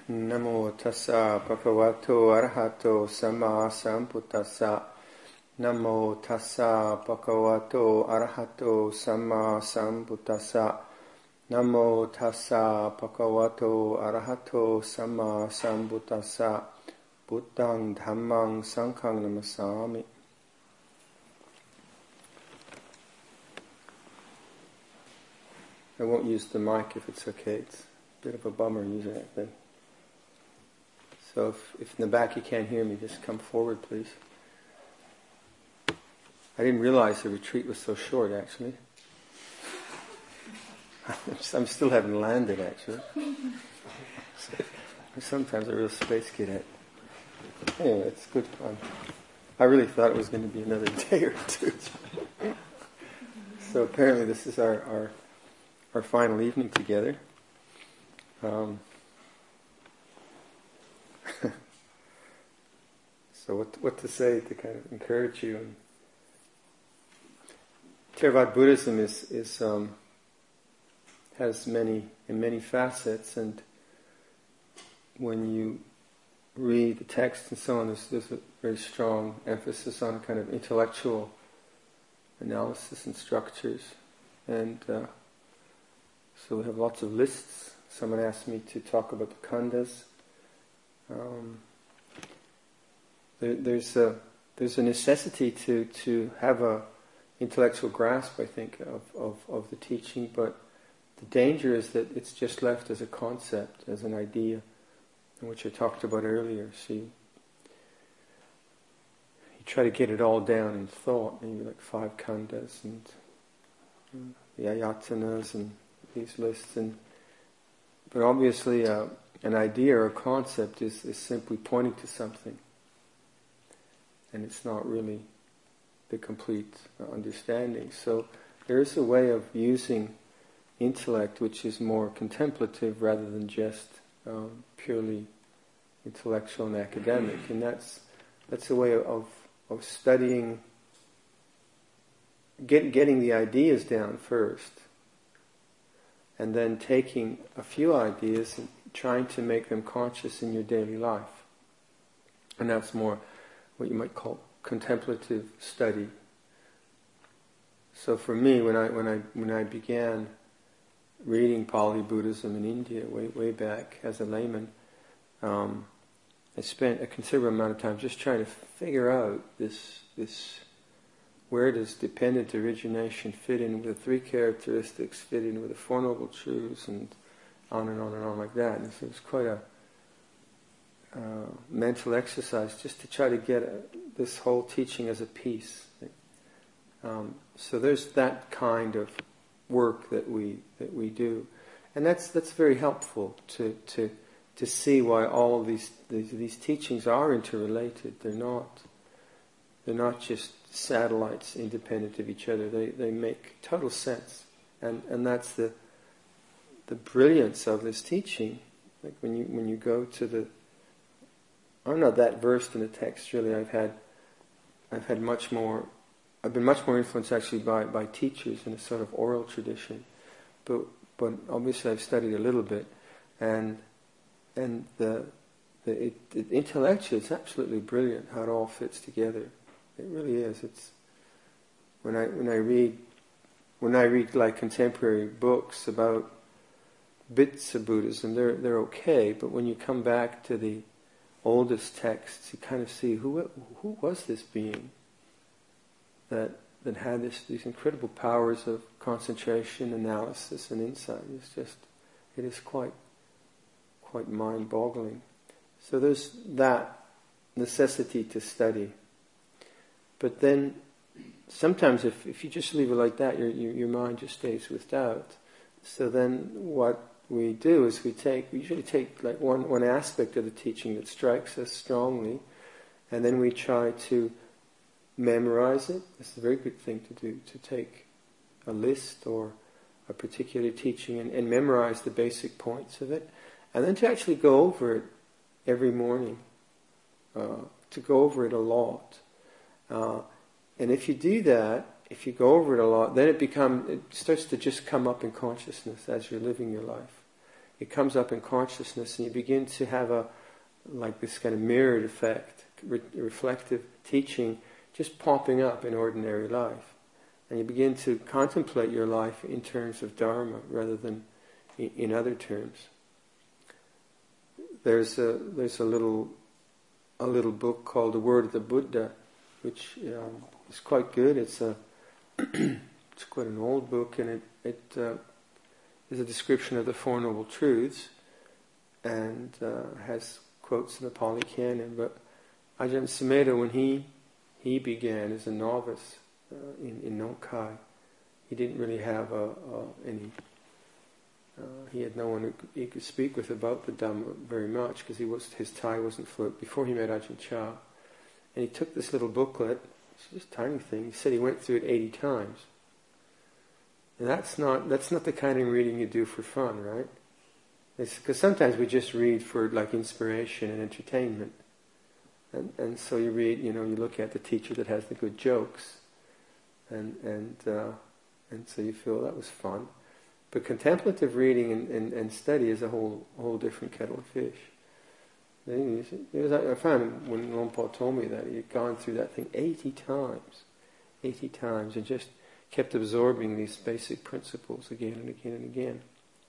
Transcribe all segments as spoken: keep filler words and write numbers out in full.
Namo tassa bhagavato arahato samma sambuddhassa. Namo tassa bhagavato arahato samma sambuddhassa. Namo tassa bhagavato arahato samma sambuddhassa. Buddhang dhammang sanghang namasami. I won't use the mic if it's okay. It's a bit of a bummer using it then. So if, if in the back you can't hear me, just come forward, please. I didn't realize the retreat was so short, actually. I'm still haven't landed, actually. Sometimes a real space cadet. Anyway, it's good fun. I really thought it was going to be another day or two. So apparently this is our, our, our final evening together. Um, so what what to say to kind of encourage you? And Theravada Buddhism is is um, has many and many facets, and when you read the text and so on, there's, there's a very strong emphasis on kind of intellectual analysis and structures, and uh, so we have lots of lists. Someone asked me to talk about the khandhas. Um, there, there's a there's a necessity to, to have a intellectual grasp, I think, of, of, of the teaching, but the danger is that it's just left as a concept, as an idea, which I talked about earlier. So you, you try to get it all down in thought, maybe like five khandhas and uh, the ayatanas and these lists, and but obviously uh, an idea or a concept is, is simply pointing to something, and it's not really the complete uh, understanding. So there is a way of using intellect which is more contemplative rather than just um, purely intellectual and academic, and that's that's a way of of studying, get, getting the ideas down first, and then taking a few ideas and trying to make them conscious in your daily life. And that's more what you might call contemplative study. So for me, when I when I when I began reading Pali Buddhism in India way way back as a layman, um, I spent a considerable amount of time just trying to figure out this this. Where does dependent origination fit in with the three characteristics, fit in with the Four Noble Truths, and on and on and on like that. And so it was quite a uh, mental exercise just to try to get a, this whole teaching as a piece. Um, so there's that kind of work that we that we do, and that's that's very helpful to to to see why all of these these, these teachings are interrelated. They're not they're not just satellites independent of each other. They they make total sense, and and that's the the brilliance of this teaching. Like when you when you go to the, I'm not that versed in the text really. I've had I've had much more. I've been much more influenced actually by by teachers in a sort of oral tradition, but but obviously I've studied a little bit, and and the the it, it, intellectually it's absolutely brilliant how it all fits together. It really is. It's when I when I read when I read like contemporary books about bits of Buddhism, they're they're okay. But when you come back to the oldest texts, you kind of see who who was this being that that had this these incredible powers of concentration, analysis, and insight. It's just it is quite quite mind-boggling. So there's that necessity to study. But then, sometimes if, if you just leave it like that, your, your your mind just stays with doubt. So then, what we do is we take we usually take like one one aspect of the teaching that strikes us strongly, and then we try to memorize it. It's a very good thing to do, to take a list or a particular teaching and, and memorize the basic points of it, and then to actually go over it every morning, uh, to go over it a lot. Uh, and if you do that, if you go over it a lot, then it become it starts to just come up in consciousness as you're living your life. it comes up in consciousness, and you begin to have a like this kind of mirrored effect, re- reflective teaching just popping up in ordinary life. And you begin to contemplate your life in terms of Dharma rather than in, in other terms. There's a there's a little a little book called The Word of the Buddha, which um, is quite good. It's a it's quite an old book, and it it uh, is a description of the Four Noble Truths, and uh, has quotes in the Pali Canon. But Ajahn Sumedho, when he he began as a novice uh, in in Nongkai, he didn't really have a, a, any. Uh, he had no one who he could speak with about the Dhamma very much, because he was his Thai wasn't fluent before he met Ajahn Chah. And he took this little booklet, it's just a tiny thing. He said he went through it eighty times. And that's not that's not the kind of reading you do for fun, right? Because sometimes we just read for like inspiration and entertainment. And and so you read, you know, you look at the teacher that has the good jokes, and and uh, and so you feel that was fun. But contemplative reading and, and, and study is a whole whole different kettle of fish. It was, I found when Luang Por told me that he had gone through that thing eighty times, eighty times, and just kept absorbing these basic principles again and again and again.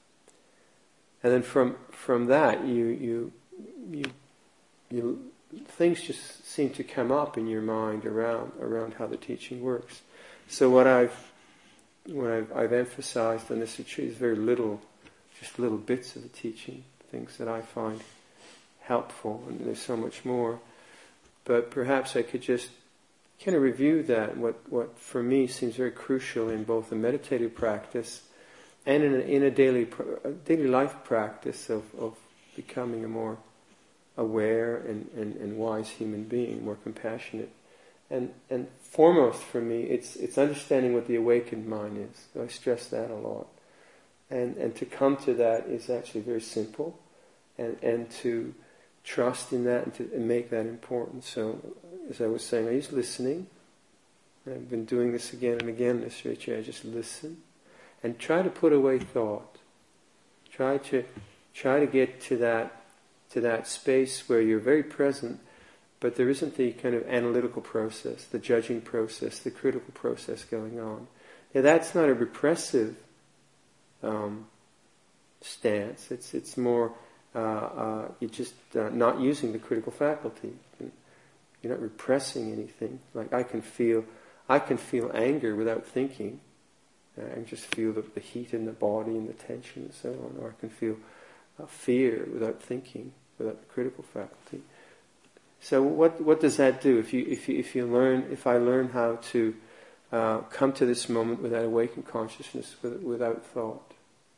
And then from from that, you you you you things just seem to come up in your mind around around how the teaching works. So what I've what I've, I've emphasized on this retreat is very little, just little bits of the teaching, things that I find helpful, and there's so much more. But perhaps I could just kind of review that, what, what for me seems very crucial in both a meditative practice and in a, in a daily a daily life practice of, of becoming a more aware and, and, and wise human being, more compassionate. And and foremost for me, it's it's understanding what the awakened mind is. I stress that a lot. And and to come to that is actually very simple, and, and to trust in that and to and make that important. So, as I was saying, I use listening. I've been doing this again and again this retreat. I just listen and try to put away thought. Try to try to get to that to that space where you're very present, but there isn't the kind of analytical process, the judging process, the critical process going on. Now, that's not a repressive um, stance. It's it's more uh, uh, you're just uh, not using the critical faculty. You're not repressing anything. Like I can feel, I can feel anger without thinking. I can just feel the, the heat in the body and the tension and so on. Or I can feel uh, fear without thinking, without the critical faculty. So what what does that do? If you if you if you learn if I learn how to uh, come to this moment with that awakened consciousness with, without thought,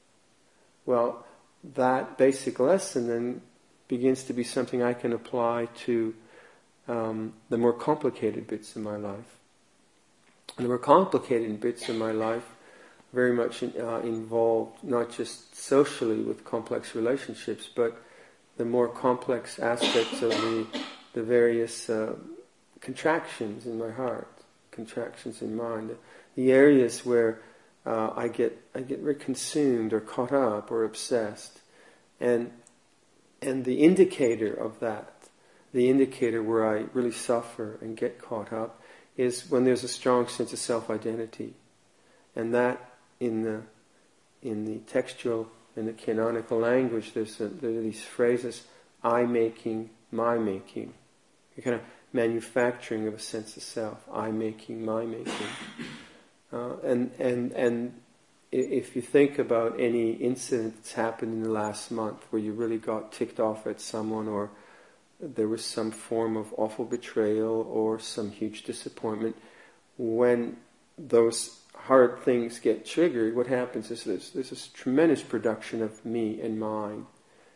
well, that basic lesson then begins to be something I can apply to um, the more complicated bits of my life. And the more complicated bits of my life very much in, uh, involved not just socially with complex relationships, but the more complex aspects of the the various uh, contractions in my heart, contractions in mind, the, the areas where uh, I get I get very consumed or caught up or obsessed, and and the indicator of that, the indicator where I really suffer and get caught up, is when there's a strong sense of self-identity, and that in the in the textual in the canonical language, there's a, there are these phrases: I making, my making. A kind of manufacturing of a sense of self, I making, my making, uh, and and and if you think about any incident that's happened in the last month where you really got ticked off at someone, or there was some form of awful betrayal or some huge disappointment, when those hard things get triggered, what happens is there's, there's this tremendous production of me and mine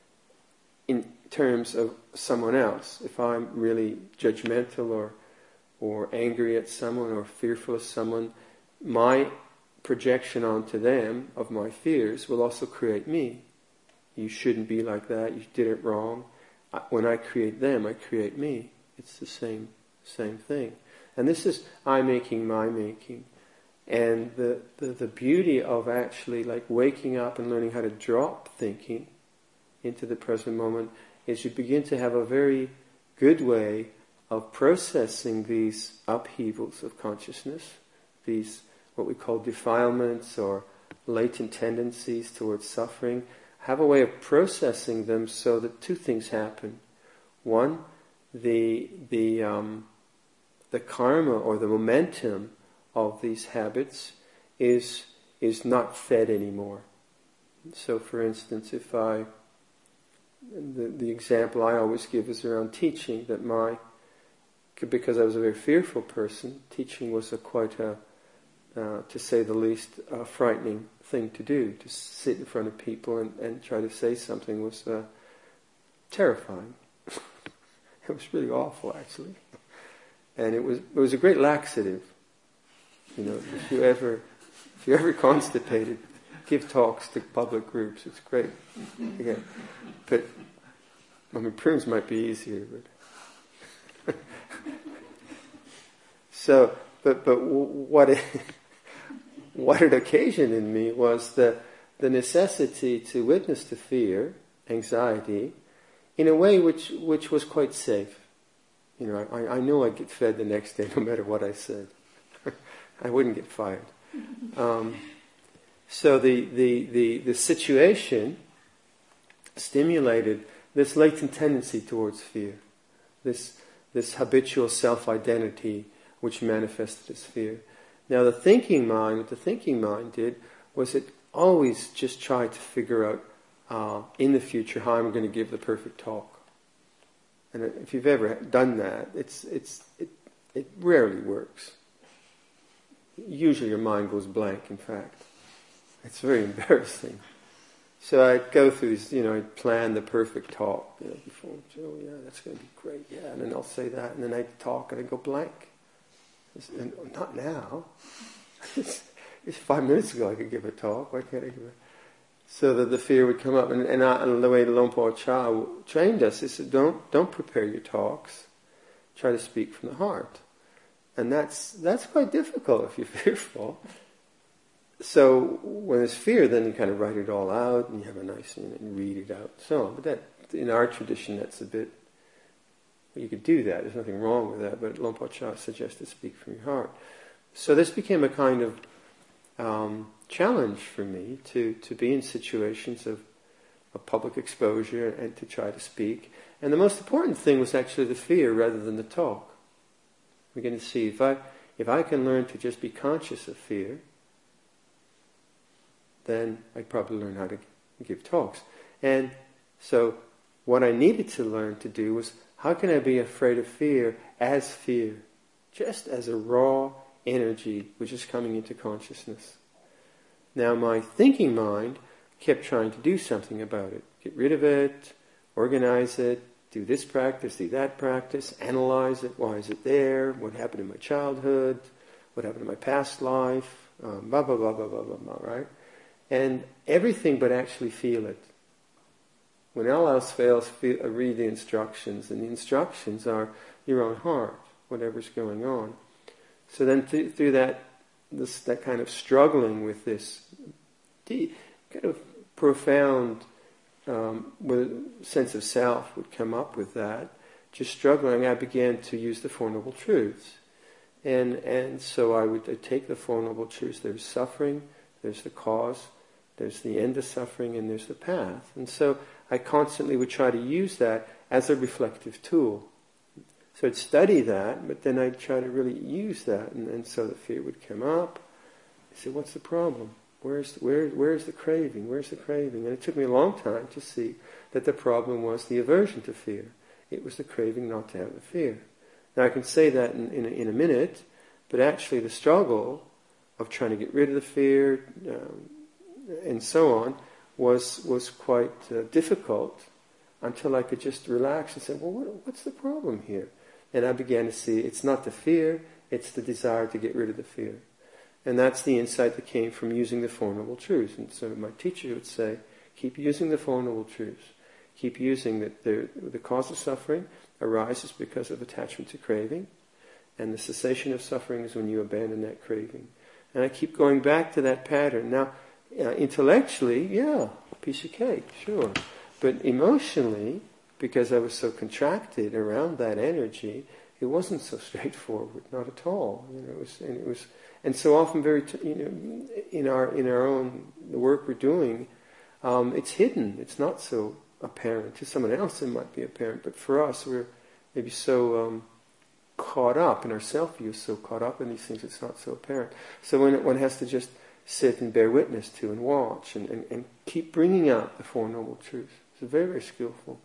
in terms of someone else. If I'm really judgmental or or angry at someone or fearful of someone, my projection onto them of my fears will also create me. You shouldn't be like that, you did it wrong. When I create them, I create me. It's the same same thing. And this is I making, my making. And the, the, the beauty of actually like waking up and learning how to drop thinking into the present moment is you begin to have a very good way of processing these upheavals of consciousness, these what we call defilements or latent tendencies towards suffering, have a way of processing them so that two things happen. One, the the um, the karma or the momentum of these habits is is not fed anymore. So, for instance, if I the the example I always give is around teaching, that my because I was a very fearful person, teaching was a quite a uh, to say the least a frightening thing to do. To sit in front of people and, and try to say something was uh, terrifying. It was really awful, actually, and it was it was a great laxative. You know, if you ever if you're ever constipated, give talks to public groups. It's great. Again, but I mean, prunes might be easier, but so. But but what it what it occasioned in me was the the necessity to witness to fear, anxiety, in a way which which was quite safe. You know, I I knew I'd get fed the next day no matter what I said. I wouldn't get fired. Um, so the, the, the, the situation stimulated this latent tendency towards fear, this this habitual self-identity which manifested as fear. Now the thinking mind, what the thinking mind did was it always just tried to figure out uh, in the future how I'm going to give the perfect talk. And if you've ever done that, it's it's it it rarely works. Usually your mind goes blank, in fact. It's very embarrassing. So I'd go through this, you know, I'd plan the perfect talk, you know, before, oh yeah, that's going to be great, yeah, and then I'll say that, and then I'd talk and I'd go blank. And, not now. it's, it's five minutes ago I could give a talk, why can't I give a... So that the fear would come up, and, and, I, and the way Luang Por Chah trained us, he said, don't, don't prepare your talks, try to speak from the heart. And that's that's quite difficult if you're fearful. So when there's fear, then you kind of write it all out, and you have a nice, you know, and read it out, and so on. But that, in our tradition, that's a bit. Well, you could do that. There's nothing wrong with that. But Luang Por Chah suggested speak from your heart. So this became a kind of um, challenge for me to to be in situations of, of public exposure and to try to speak. And the most important thing was actually the fear rather than the talk. We're going to see if I if I can learn to just be conscious of fear, then I probably learn how to give talks. And so what I needed to learn to do was, how can I be afraid of fear as fear? Just as a raw energy which is coming into consciousness. Now my thinking mind kept trying to do something about it. Get rid of it, organize it, do this practice, do that practice, analyze it, why is it there, what happened in my childhood, what happened in my past life, um, blah, blah, blah, blah, blah, blah, blah, right? And everything but actually feel it. When all else fails, feel, uh, read the instructions, and the instructions are your own heart, whatever's going on. So then th- through that this that kind of struggling with this deep, kind of profound um, with sense of self would come up with that, just struggling, I began to use the Four Noble Truths. And and so I would I'd take the Four Noble Truths. There's suffering, there's the cause, there's the end of suffering, and there's the path. And so I constantly would try to use that as a reflective tool. So I'd study that, but then I'd try to really use that, and, and so the fear would come up. I said, what's the problem? Where's where where's the craving? Where's the craving? And it took me a long time to see that the problem was the aversion to fear. It was the craving not to have the fear. Now I can say that in, in, a, in a minute, but actually the struggle of trying to get rid of the fear um, and so on was was quite uh, difficult until I could just relax and say, well, what, what's the problem here? And I began to see it's not the fear, it's the desire to get rid of the fear. And that's the insight that came from using the Four Noble Truths. And so my teacher would say, keep using the Four Noble Truths. Keep using that the, the cause of suffering arises because of attachment to craving, and the cessation of suffering is when you abandon that craving. And I keep going back to that pattern. Now, uh, intellectually, yeah, piece of cake, sure. But emotionally, because I was so contracted around that energy, it wasn't so straightforward, not at all. You know, it was, and it was, and so often, very, t- you know, in our in our own the work we're doing, um, it's hidden. It's not so apparent. To someone else, it might be apparent, but for us, we're maybe so um, caught up in our self-view, so caught up in these things, it's not so apparent. So when one has to just sit and bear witness to and watch and, and, and keep bringing out the Four Noble Truths. It's very, very skillful.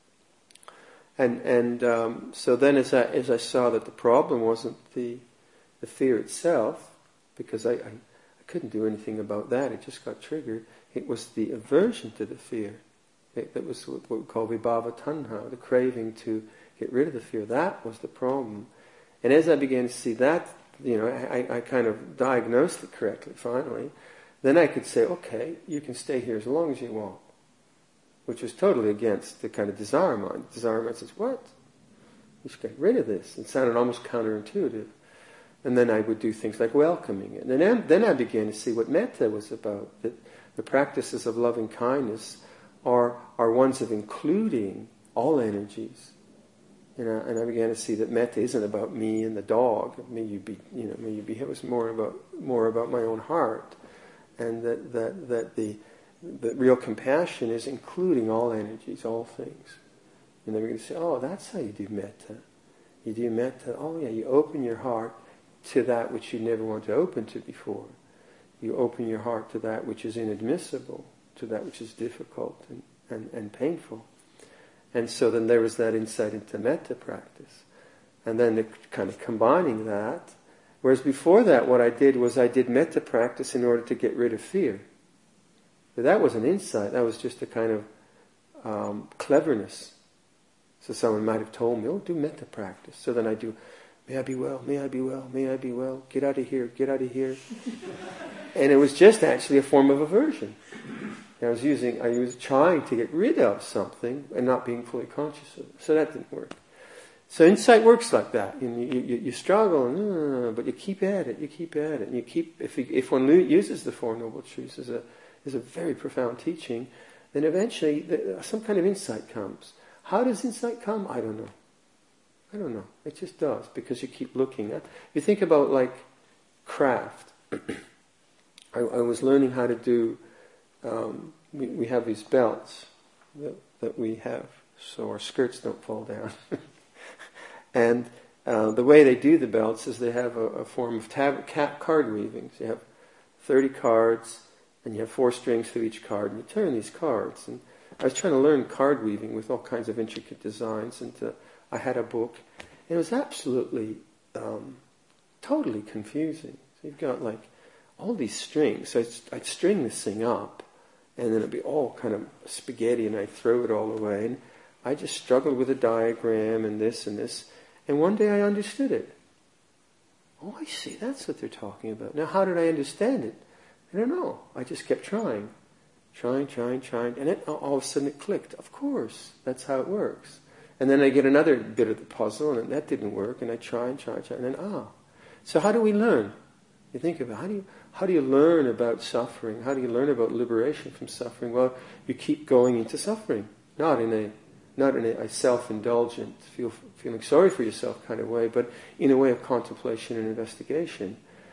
And and um, so then as I as I saw that the problem wasn't the the fear itself, because I, I, I couldn't do anything about that, it just got triggered. It was the aversion to the fear. It, that was what we call vibhava tanha, the craving to get rid of the fear. That was the problem. And as I began to see that, you know, I, I kind of diagnosed it correctly finally, then I could say, okay, you can stay here as long as you want. Which was totally against the kind of desire mind. Desire mind says, what? You should get rid of this. It sounded almost counterintuitive. And then I would do things like welcoming it. And then, then I began to see what metta was about. That the practices of loving kindness are, are ones of including all energies. You know, and I began to see that metta isn't about me and the dog. May you be, you know, may you be. It was more about more about my own heart, and that that that the the real compassion is including all energies, all things. And then we're going to say, oh, that's how you do metta. You do metta. Oh yeah, you open your heart to that which you never wanted to open to before. You open your heart to that which is inadmissible, to that which is difficult and, and, and painful. And so then there was that insight into metta practice. And then the kind of combining that. Whereas before that, what I did was I did metta practice in order to get rid of fear. But that was an insight. That was just a kind of um, cleverness. So someone might have told me, oh, do metta practice. So then I do, may I be well, may I be well, may I be well, get out of here, get out of here. And it was just actually a form of aversion. I was using, I was trying to get rid of something and not being fully conscious of it. So that didn't work. So insight works like that. You, you, you struggle, and, uh, but you keep at it, you keep at it. And you keep, if, you, if one uses the Four Noble Truths as a, as a very profound teaching, then eventually the, some kind of insight comes. How does insight come? I don't know. I don't know. It just does, because you keep looking at. You think about like craft. I, I was learning how to do. Um, we, we have these belts that, that we have, so our skirts don't fall down. And uh, the way they do the belts is they have a, a form of tab- cap card weavings. You have thirty cards, and you have four strings to each card, and you turn these cards. And I was trying to learn card weaving with all kinds of intricate designs, and to, I had a book, and it was absolutely, um, totally confusing. So you've got like all these strings. So I'd, I'd string this thing up, and then it'd be all kind of spaghetti, and I'd throw it all away. And I just struggled with a diagram and this and this. And one day I understood it. Oh, I see, that's what they're talking about. Now, how did I understand it? I don't know. I just kept trying. Trying, trying, trying. And it, all of a sudden it clicked. Of course, that's how it works. And then I get another bit of the puzzle, and that didn't work. And I try and try and try. And then, ah. So how do we learn? You think about, how do you, how do you learn about suffering? How do you learn about liberation from suffering? Well, you keep going into suffering. Not in a not in a, a self-indulgent, feel, feeling sorry for yourself kind of way, but in a way of contemplation and investigation.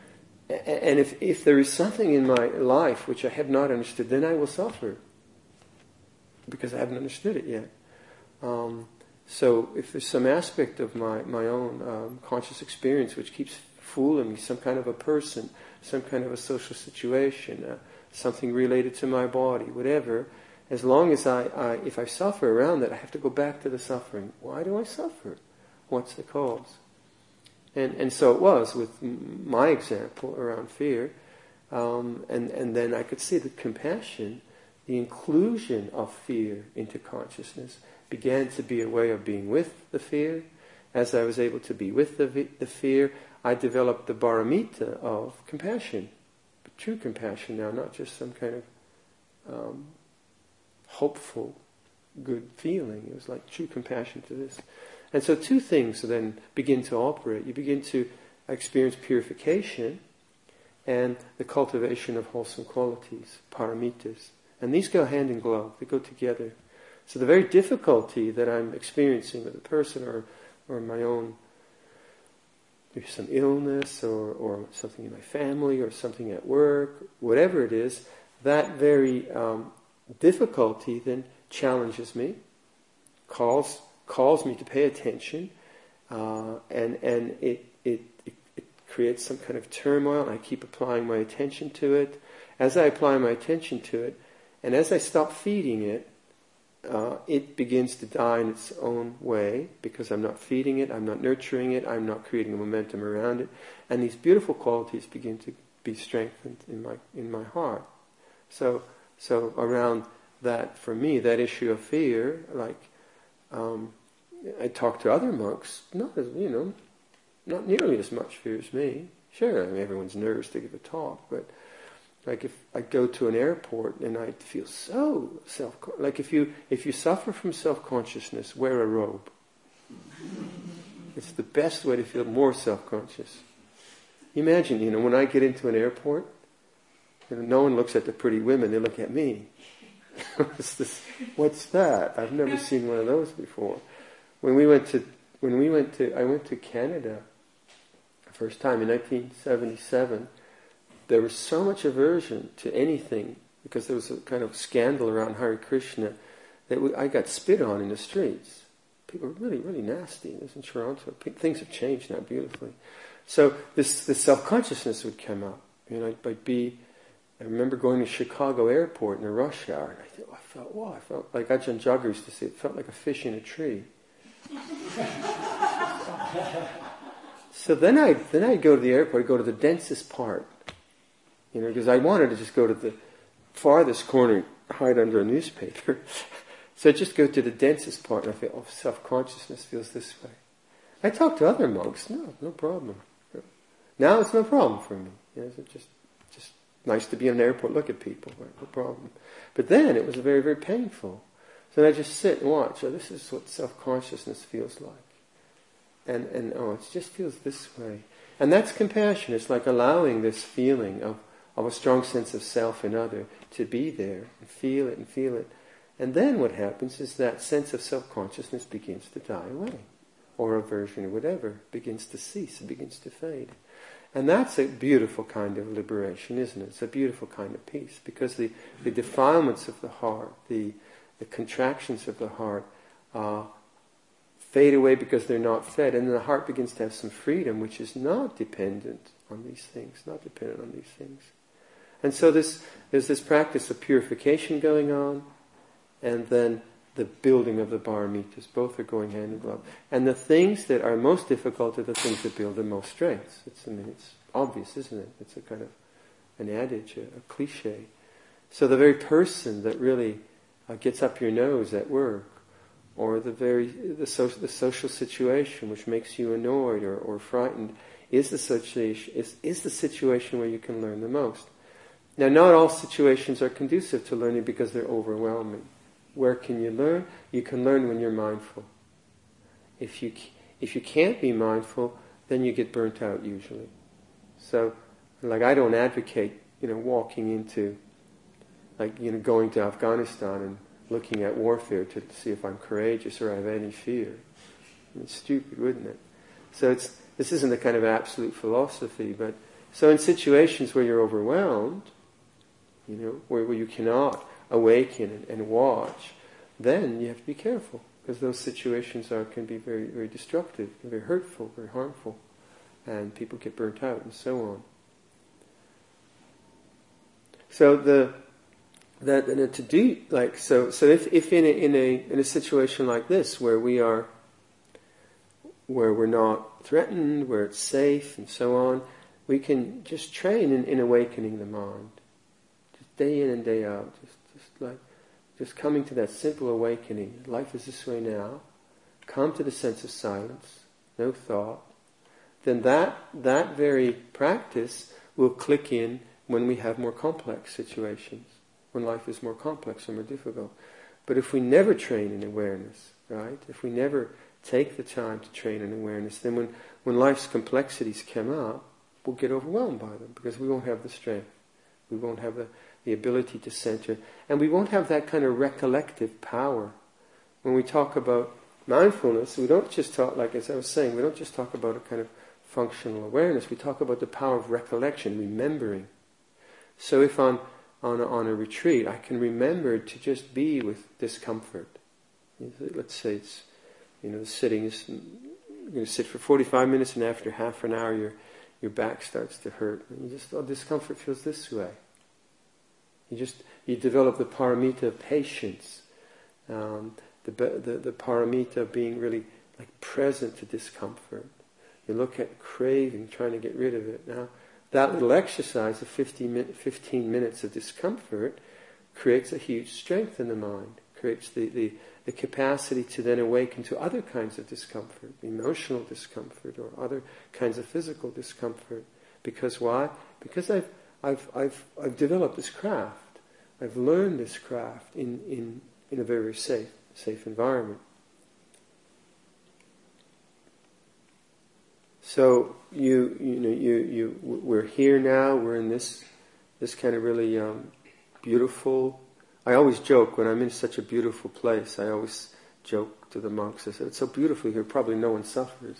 And if, if there is something in my life which I have not understood, then I will suffer, because I haven't understood it yet. Um, so if there's some aspect of my, my own um, conscious experience which keeps fooling me, some kind of a person, some kind of a social situation, uh, something related to my body, whatever, as long as I, I, if I suffer around that, I have to go back to the suffering. Why do I suffer? What's the cause? And and so it was with my example around fear, um, and and then I could see the compassion, the inclusion of fear into consciousness began to be a way of being with the fear. As I was able to be with the the fear, I developed the paramita of compassion, true compassion now, not just some kind of um, hopeful, good feeling. It was like true compassion to this. And so two things then begin to operate. You begin to experience purification and the cultivation of wholesome qualities, paramitas. And these go hand in glove. They go together. So the very difficulty that I'm experiencing with a person or, or my own, maybe some illness or, or something in my family or something at work, whatever it is, that very um, difficulty then challenges me, calls calls me to pay attention, uh, and and it, it it it creates some kind of turmoil. And I keep applying my attention to it. As I apply my attention to it, and as I stop feeding it, uh, it begins to die in its own way because I'm not feeding it, I'm not nurturing it, I'm not creating a momentum around it, and these beautiful qualities begin to be strengthened in my in my heart. So so around that, for me, that issue of fear, like um, I talk to other monks, not as you know, not nearly as much fear as me. Sure, I mean, everyone's nervous to give a talk, but like if I go to an airport and I feel so self, like if you if you suffer from self-consciousness, wear a robe. It's the best way to feel more self-conscious. Imagine, you know, when I get into an airport, you know, no one looks at the pretty women; they look at me. What's this? What's that? I've never seen one of those before. When we went to when we went to I went to Canada the first time in nineteen seventy-seven. There was so much aversion to anything because there was a kind of scandal around Hare Krishna that we, I got spit on in the streets. People were really, really nasty. It was in Toronto. Things have changed now beautifully. So this, this self-consciousness would come up. You know, I'd, I'd be. I remember going to Chicago Airport in a rush hour, and I thought, I felt, wow, I felt like Ajahn Jagger used to say, it felt like a fish in a tree. So then I then I'd go to the airport, I'd go to the densest part. You know, because I wanted to just go to the farthest corner, hide under a newspaper. So I just go to the densest part, and I feel, oh, self-consciousness feels this way. I talk to other monks, no, no problem. Now it's no problem for me. You know, it's just, just nice to be in an airport, look at people, right? No problem. But then it was very, very painful. So then I just sit and watch. Oh, this is what self-consciousness feels like. And, and oh, it just feels this way. And that's compassion. It's like allowing this feeling of of a strong sense of self and other to be there and feel it and feel it. And then what happens is that sense of self-consciousness begins to die away. Or aversion or whatever begins to cease, it begins to fade. And that's a beautiful kind of liberation, isn't it? It's a beautiful kind of peace because the, the defilements of the heart, the, the contractions of the heart uh, fade away because they're not fed. And then the heart begins to have some freedom which is not dependent on these things, not dependent on these things. And so this, there's this practice of purification going on, and then the building of the paramitas. Both are going hand in glove. And the things that are most difficult are the things that build the most strengths. It's, I mean, it's obvious, isn't it? It's a kind of an adage, a, a cliche. So the very person that really uh, gets up your nose at work, or the very the, so, the social situation which makes you annoyed or, or frightened, is the situation is, is the situation where you can learn the most. Now, not all situations are conducive to learning because they're overwhelming. Where can you learn? You can learn when you're mindful. If you if you can't be mindful, then you get burnt out usually. So, like I don't advocate, you know, walking into, like you know, going to Afghanistan and looking at warfare to see if I'm courageous or I have any fear. I mean, it's stupid, wouldn't it? So it's this isn't a kind of absolute philosophy, but so in situations where you're overwhelmed, you know, where, where you cannot awaken and, and watch, then you have to be careful because those situations are can be very, very destructive, very hurtful, very harmful, and people get burnt out and so on. So the that and to do like so so if if in a in a in a situation like this where we are where we're not threatened, where it's safe and so on, we can just train in, in awakening the mind. Just day in and day out. Just just like just coming to that simple awakening. Life is this way now. Come to the sense of silence, no thought. Then that that very practice will click in when we have more complex situations, when life is more complex and more difficult. But if we never train in awareness, right? If we never take the time to train in awareness, then when, when life's complexities come up, we'll get overwhelmed by them because we won't have the strength. We won't have the, the ability to center. And we won't have that kind of recollective power when we talk about mindfulness, we don't just talk, like as I was saying, we don't just talk about a kind of functional awareness, we talk about the power of recollection, remembering. So if on, on, a, on a retreat, I can remember to just be with discomfort. Let's say it's, you know, the sitting is, you're going to sit for forty-five minutes and after half an hour your your back starts to hurt. And you just, oh, discomfort feels this way. You just, you develop the paramita of patience, um, the, the, the paramita of being really like present to discomfort. You look at craving, trying to get rid of it. Now, that little exercise of fifteen minutes of discomfort creates a huge strength in the mind, creates the, the, the capacity to then awaken to other kinds of discomfort, emotional discomfort or other kinds of physical discomfort. Because why? Because I've, I've, I've, I've developed this craft. I've learned this craft in, in, in a very safe, safe environment. So you you know you you we're here now. We're in this this kind of really um, beautiful. I always joke when I'm in such a beautiful place. I always joke to the monks. I said, "It's so beautiful here. Probably no one suffers."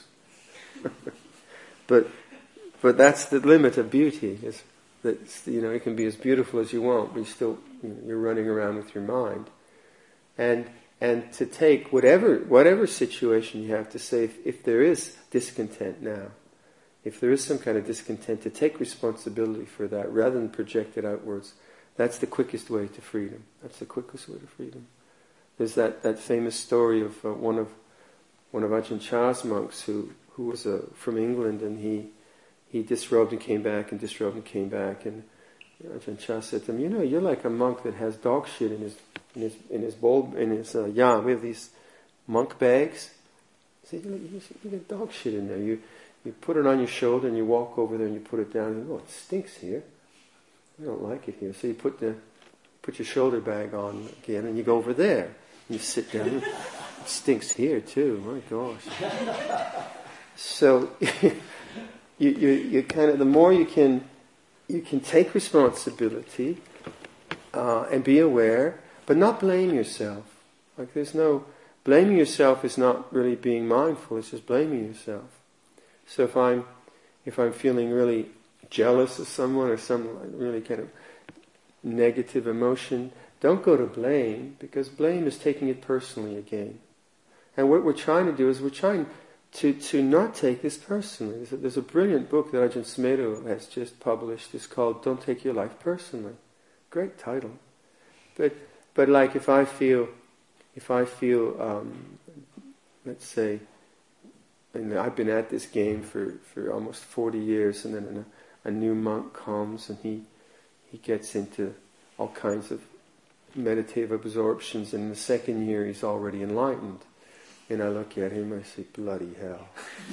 but but that's the limit of beauty. Is that, you know, it can be as beautiful as you want, but you still, you know, you're running around with your mind. And and to take whatever whatever situation you have to say, if, if there is discontent now, if there is some kind of discontent, to take responsibility for that rather than project it outwards. That's the quickest way to freedom. That's the quickest way to freedom. There's that, that famous story of uh, one of one of Ajahn Chah's monks who who was uh, from England, and he he disrobed and came back and disrobed and came back, and Ajahn Chah said to him, "You know, you're like a monk that has dog shit in his in his in his bowl in his uh, yam. We have these monk bags. He said, you, you got dog shit in there. You you put it on your shoulder and you walk over there and you put it down. And, oh, it stinks here. I don't like it here." So you put the put your shoulder bag on again and you go over there. And you sit down. It stinks here too. My gosh. So you you you kind of, the more you can you can take responsibility uh, and be aware, but not blame yourself. Like there's no blaming yourself is not really being mindful. It's just blaming yourself. So if I'm if I'm feeling really jealous of someone or some really kind of negative emotion, don't go to blame, because blame is taking it personally again. And what we're trying to do is we're trying to, to not take this personally. There's a, there's a brilliant book that Ajahn Sumedho has just published. It's called Don't Take Your Life Personally. Great title. But but like if I feel, if I feel, um, let's say, and I've been at this game for, for almost forty years, and then a, a new monk comes and he he gets into all kinds of meditative absorptions, and in the second year he's already enlightened. And I look at him and I say, bloody hell.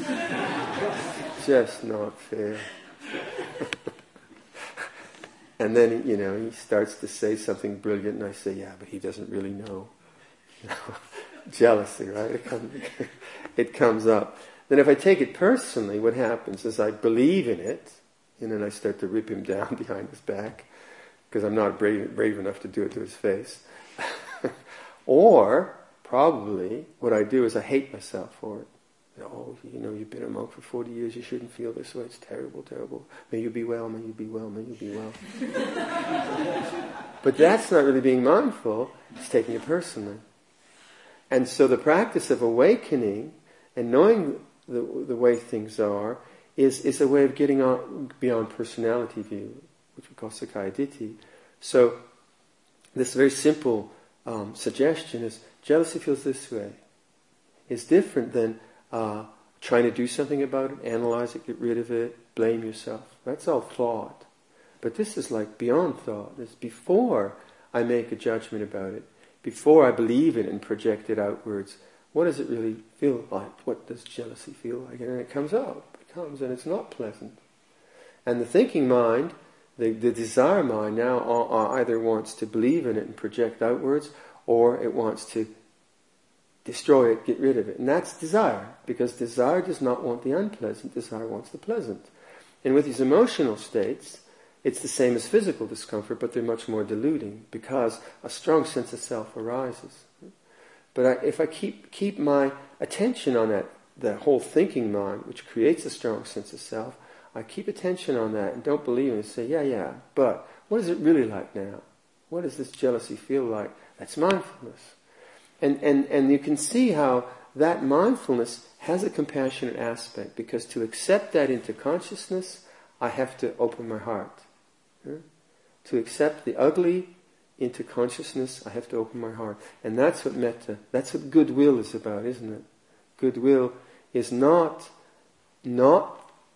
Just not fair. And then, you know, he starts to say something brilliant, and I say, yeah, but he doesn't really know. Jealousy, right? It comes, it comes up. Then if I take it personally, what happens is I believe in it, and then I start to rip him down behind his back, because I'm not brave, brave enough to do it to his face. Or, probably, what I do is I hate myself for it. Oh, you know, you've been a monk for forty years, you shouldn't feel this way, it's terrible, terrible. May you be well, may you be well, may you be well. But that's not really being mindful, it's taking it personally. And so the practice of awakening and knowing the, the way things are is, is a way of getting on beyond personality view, which we call Sakkaya Ditthi. So this very simple um, suggestion is, jealousy feels this way. It's different than uh, trying to do something about it, analyze it, get rid of it, blame yourself. That's all thought. But this is like beyond thought. It's before I make a judgment about it, before I believe it and project it outwards. What does it really feel like? What does jealousy feel like? And it comes up. It comes and it's not pleasant. And the thinking mind, the, the desire mind now either wants to believe in it and project outwards, or it wants to destroy it, get rid of it. And that's desire, because desire does not want the unpleasant, desire wants the pleasant. And with these emotional states, it's the same as physical discomfort, but they're much more deluding, because a strong sense of self arises. But I, if I keep keep my attention on that, that whole thinking mind, which creates a strong sense of self, I keep attention on that and don't believe it and say, yeah, yeah, but what is it really like now? What does this jealousy feel like? That's mindfulness. And, and, and you can see how that mindfulness has a compassionate aspect, because to accept that into consciousness, I have to open my heart. Yeah? To accept the ugly into consciousness, I have to open my heart. And that's what metta, that's what goodwill is about, isn't it? Goodwill is not, not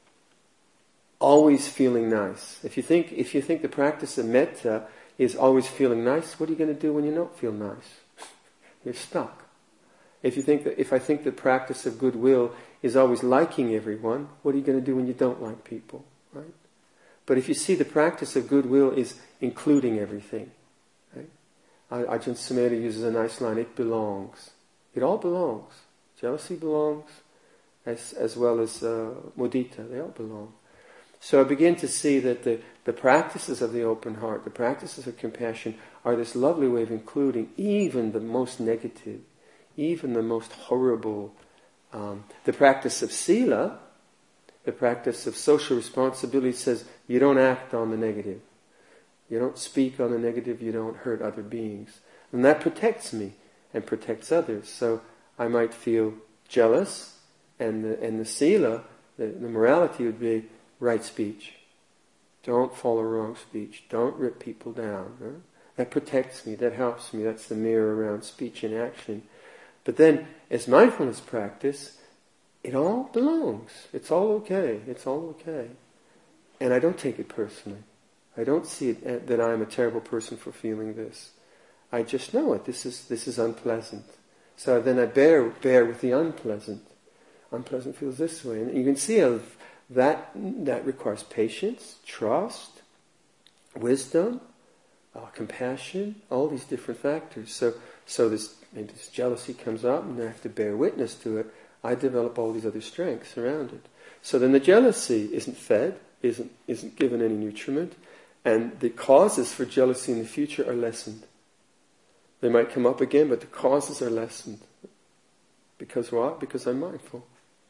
always feeling nice. If you think, if you think the practice of metta is always feeling nice, what are you going to do when you don't feel nice? You're stuck. If you think that, if I think the practice of goodwill is always liking everyone, what are you going to do when you don't like people, right? But if you see the practice of goodwill is including everything, right? Ajahn Sumedho uses a nice line, it belongs. It all belongs. Jealousy belongs, as, as well as uh, mudita, they all belong. So I begin to see that the, the practices of the open heart, the practices of compassion, are this lovely way of including even the most negative, even the most horrible. Um, the practice of sila, the practice of social responsibility, says you don't act on the negative. You don't speak on the negative, you don't hurt other beings. And that protects me and protects others. So I might feel jealous, and the, and the sila, the, the morality would be right speech. Don't follow wrong speech. Don't rip people down. Huh? That protects me, that helps me, that's the mirror around speech and action. But then, as mindfulness practice, it all belongs. It's all okay. It's all okay. And I don't take it personally. I don't see it that I'm a terrible person for feeling this. I just know it. This is this is unpleasant. So then I bear bear with the unpleasant. Unpleasant feels this way. And you can see how that, that requires patience, trust, wisdom, uh, compassion, all these different factors. So so this maybe this jealousy comes up and I have to bear witness to it. I develop all these other strengths around it. So then the jealousy isn't fed, isn't isn't given any nutriment, and the causes for jealousy in the future are lessened. They might come up again, but the causes are lessened. Because what? Because I'm mindful.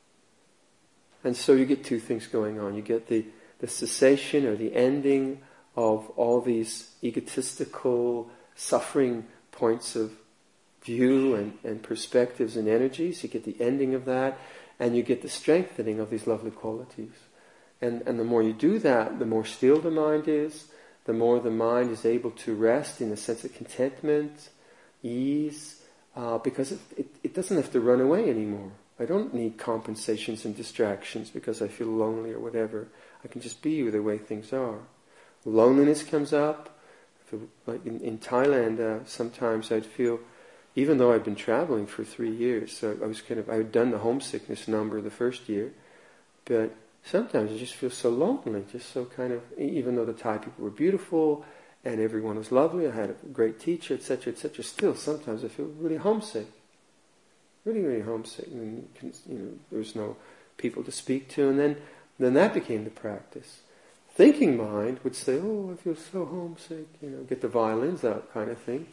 And so you get two things going on. You get the, the cessation or the ending of all these egotistical, suffering points of view and, and perspectives and energies. You get the ending of that, and you get the strengthening of these lovely qualities. And, and the more you do that, the more still the mind is, the more the mind is able to rest in a sense of contentment, ease, uh, because it, it, it doesn't have to run away anymore. I don't need compensations and distractions because I feel lonely or whatever. I can just be with the way things are. Loneliness comes up. Like in, in Thailand, uh, sometimes I'd feel, even though I'd been traveling for three years, so I was kind of, I had done the homesickness number the first year, but sometimes I just feel so lonely, just so kind of, even though the Thai people were beautiful and everyone was lovely, I had a great teacher, et cetera, et cetera, still sometimes I feel really homesick. Really, really homesick. And, you know, there was no people to speak to, and then, then that became the practice. Thinking mind would say, oh, I feel so homesick, you know, get the violins out kind of thing.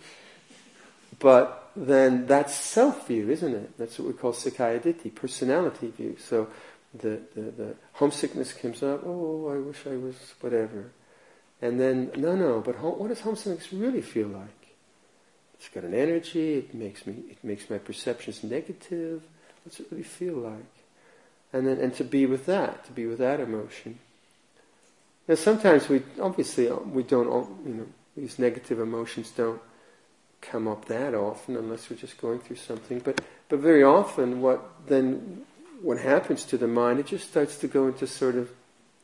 But then that's self-view, isn't it? That's what we call Sakkaya Ditthi, personality view. So the, the, the homesickness comes up, oh, I wish I was whatever. And then, no, no, but home, what does homesickness really feel like? It's got an energy, it makes me, it makes my perceptions negative. What's it really feel like? And then, and to be with that, to be with that emotion. Now sometimes we, obviously, we don't, you know, these negative emotions don't come up that often unless we're just going through something. But, but very often what then, what happens to the mind, it just starts to go into sort of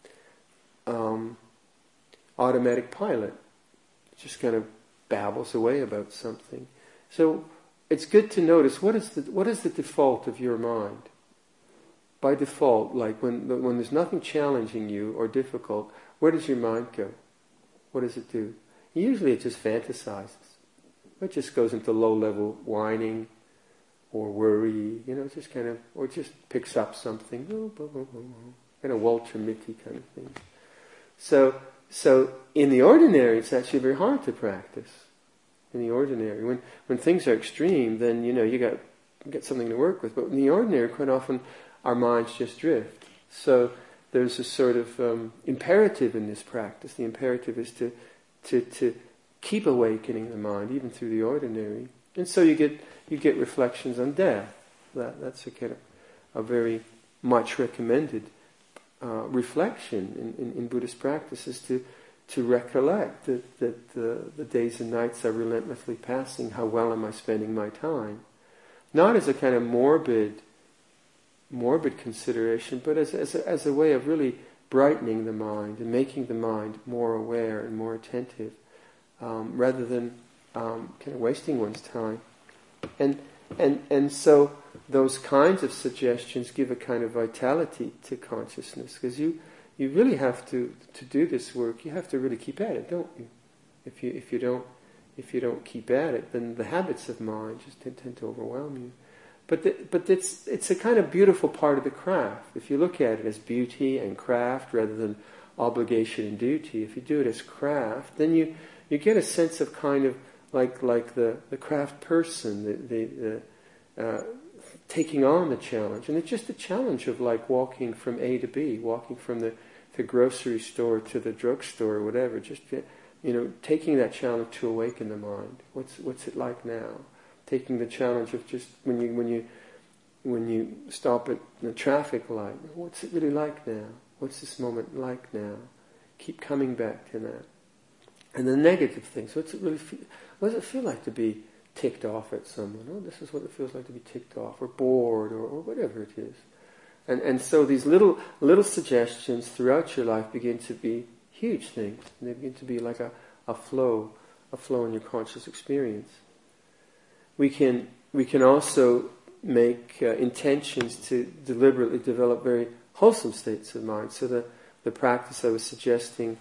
um, automatic pilot. It just kind of babbles away about something. So it's good to notice what is the what is the default of your mind. By default, like when when there's nothing challenging you or difficult, where does your mind go? What does it do? Usually it just fantasizes. It just goes into low-level whining or worry, you know, it just kind of, or it just picks up something, kind of Walter Mitty kind of thing. So, so in the ordinary, it's actually very hard to practice. in the ordinary. When when things are extreme, then you know you got you got something to work with. But in the ordinary, quite often our minds just drift. So there's a sort of um, imperative in this practice. The imperative is to to to keep awakening the mind even through the ordinary. And so you get you get reflections on death. That that's a kind of a very much recommended uh, reflection in, in, in Buddhist practices to to recollect that, that the, the days and nights are relentlessly passing. How well am I spending my time? Not as a kind of morbid morbid consideration, but as as a, as a way of really brightening the mind and making the mind more aware and more attentive, um, rather than um, kind of wasting one's time. And and and so those kinds of suggestions give a kind of vitality to consciousness, because you you really have to to do this work. You have to really keep at it, don't you? If you if you don't if you don't keep at it, then the habits of mind just tend, tend to overwhelm you. But the, but it's it's a kind of beautiful part of the craft. If you look at it as beauty and craft rather than obligation and duty, if you do it as craft, then you, you get a sense of kind of like like the, the craft person, the, the, the uh, taking on the challenge. And it's just a challenge of like walking from A to B, walking from the, the grocery store to the drugstore or whatever. Just, you know, taking that challenge to awaken the mind. What's what's it like now? Taking the challenge of just when you when you when you stop at the traffic light, what's it really like now? What's this moment like now? Keep coming back to that. And the negative things. What's it really feel? What does it feel like to be ticked off at someone? Oh, this is what it feels like to be ticked off, or bored, or, or whatever it is. And and so these little little suggestions throughout your life begin to be huge things. And they begin to be like a, a flow, a flow in your conscious experience. We can we can also make uh, intentions to deliberately develop very wholesome states of mind. So the, the practice I was suggesting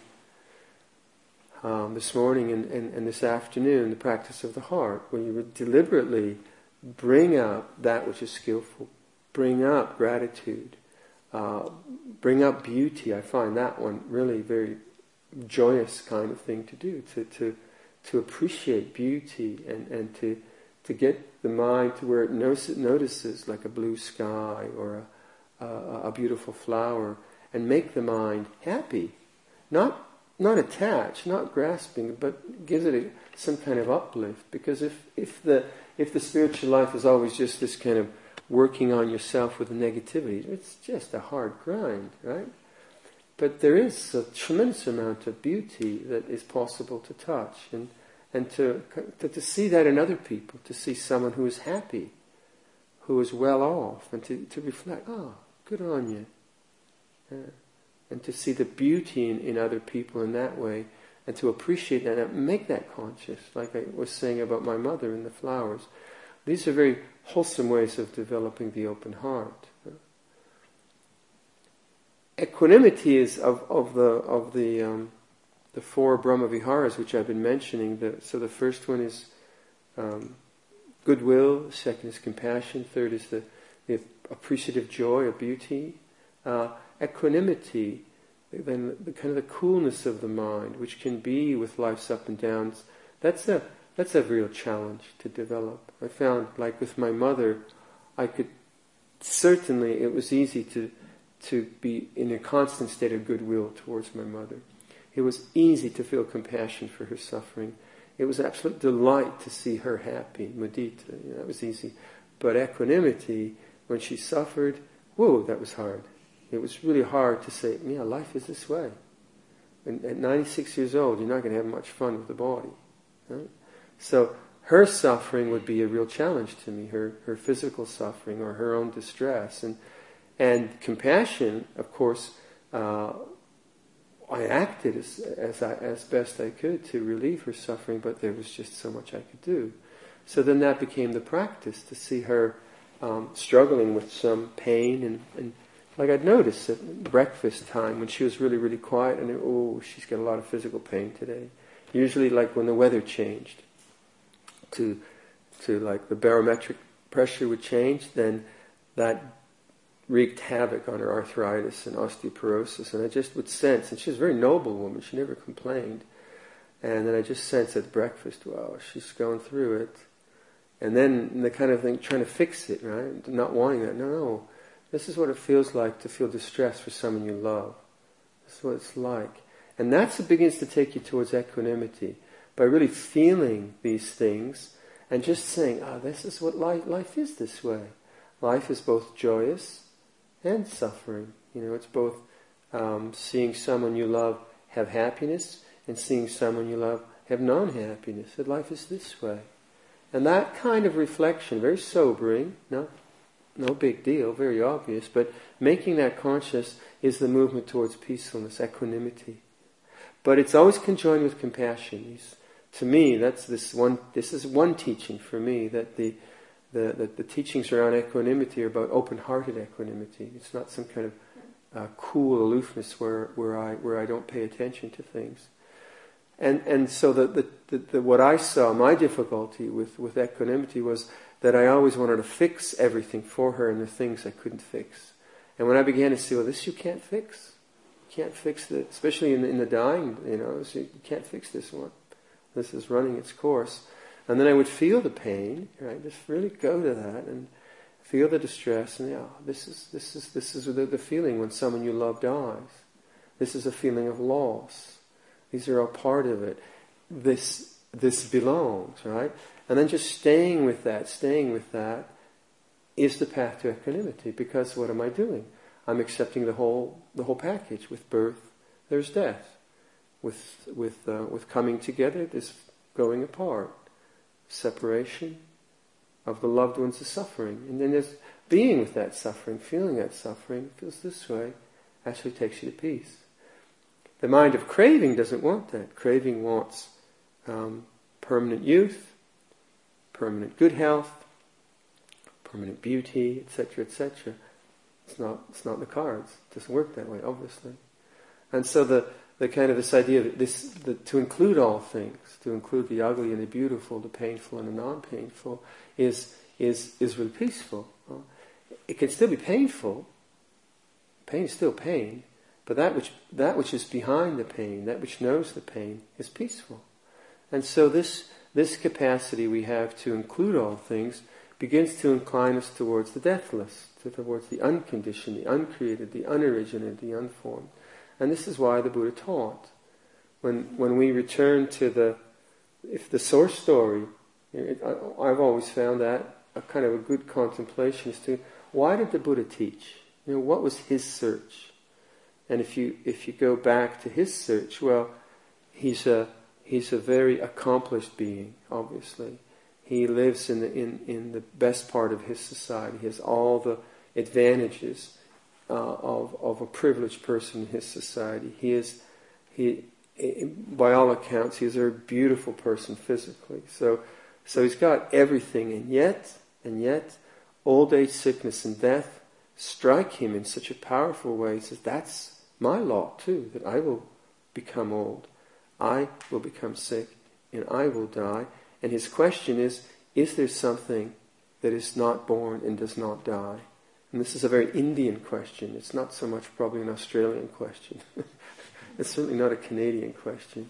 um, this morning and, and, and this afternoon, the practice of the heart, where you would deliberately bring up that which is skillful, bring up gratitude, uh, bring up beauty. I find that one really very joyous kind of thing to do, to to, to appreciate beauty and, and to to get the mind to where it notices like a blue sky or a, a, a beautiful flower, and make the mind happy, not not attached, not grasping, but gives it a, some kind of uplift. Because if if the if the spiritual life is always just this kind of working on yourself with negativity, it's just a hard grind, right? But there is a tremendous amount of beauty that is possible to touch, and And to, to to see that in other people, to see someone who is happy, who is well off, and to, to reflect, oh, good on you. Yeah. And to see the beauty in, in other people in that way, and to appreciate that, and make that conscious, like I was saying about my mother and the flowers. These are very wholesome ways of developing the open heart. Equanimity is of, of the of the um, the four Brahmaviharas which I've been mentioning. The, so the first one is um, goodwill, the second is compassion, third is the, the appreciative joy of beauty. Uh, equanimity, then the kind of the coolness of the mind, which can be with life's up and downs. That's a that's a real challenge to develop. I found, like with my mother, I could certainly it was easy to to be in a constant state of goodwill towards my mother. It was easy to feel compassion for her suffering. It was absolute delight to see her happy, mudita. You know, that was easy. But equanimity, when she suffered, whoa, that was hard. It was really hard to say, yeah, life is this way. And at ninety-six years old, you're not going to have much fun with the body. Right? So her suffering would be a real challenge to me, her, her physical suffering or her own distress. And, and compassion, of course, uh, I acted as as, I, as best I could to relieve her suffering, but there was just so much I could do. So then that became the practice, to see her um, struggling with some pain. And, and like I'd notice at breakfast time, when she was really, really quiet, and oh, she's got a lot of physical pain today. Usually like when the weather changed, to to like the barometric pressure would change, then that wreaked havoc on her arthritis and osteoporosis, and I just would sense, and she was a very noble woman, she never complained, And then I just sense at breakfast, wow, she's going through it. And then the kind of thing, trying to fix it, right? Not wanting that. No, no. This is what it feels like to feel distress for someone you love. This is what it's like. And that's what begins to take you towards equanimity. By really feeling these things and just saying, ah, oh, this is what life, life is this way. Life is both joyous and suffering. You know, it's both um, seeing someone you love have happiness and seeing someone you love have non-happiness. That life is this way. And that kind of reflection, very sobering, no, no big deal, very obvious, but making that conscious is the movement towards peacefulness, equanimity. But it's always conjoined with compassion. He's, to me, that's this one. This is one teaching for me, that the the, the, the teachings around equanimity are about open-hearted equanimity. It's not some kind of uh, cool aloofness where where I where I don't pay attention to things. And and so the, the, the, the what I saw, my difficulty with, with equanimity was that I always wanted to fix everything for her and the things I couldn't fix. And when I began to see, well, this you can't fix. You can't fix it, especially in the, in the dying, you know, so you can't fix this one. This is running its course. And then I would feel the pain, right? Just really go to that and feel the distress. And yeah, this is this is this is the, the feeling when someone you love dies. This is a feeling of loss. These are all part of it. This this belongs, right? And then just staying with that, staying with that, is the path to equanimity. Because what am I doing? I'm accepting the whole the whole package. With birth, there's death. With with uh, with coming together, there's going apart. Separation of the loved ones is suffering, and then there's being with that suffering, feeling that suffering, feels this way, actually takes you to peace. The mind of craving doesn't want that. Craving wants um, permanent youth, permanent good health, permanent beauty, et cetera, et cetera. It's not. It's not in the cards. It doesn't work that way, obviously. And so the the kind of this idea that this the, to include all things, to include the ugly and the beautiful, the painful and the non-painful, is is is really peaceful. It can still be painful. Pain is still pain. But that which that which is behind the pain, that which knows the pain, is peaceful. And so this this capacity we have to include all things begins to incline us towards the deathless, towards the unconditioned, the uncreated, the unoriginated, the unformed. And this is why the Buddha taught. When when we return to the if the source story, it, I, I've always found that a kind of a good contemplation as to why did the Buddha teach? You know, what was his search? And if you if you go back to his search, well, he's a he's a very accomplished being. Obviously, he lives in the in, in the best part of his society. He has all the advantages uh, of of a privileged person in his society. He is he by all accounts he is a very beautiful person physically. So so he's got everything, and yet and yet old age, sickness, and death strike him in such a powerful way. He says, that's my lot too, that I will become old, I will become sick, and I will die. And his question is, is there something that is not born and does not die? And this is a very Indian question. It's not so much probably an Australian question. It's certainly not a Canadian question.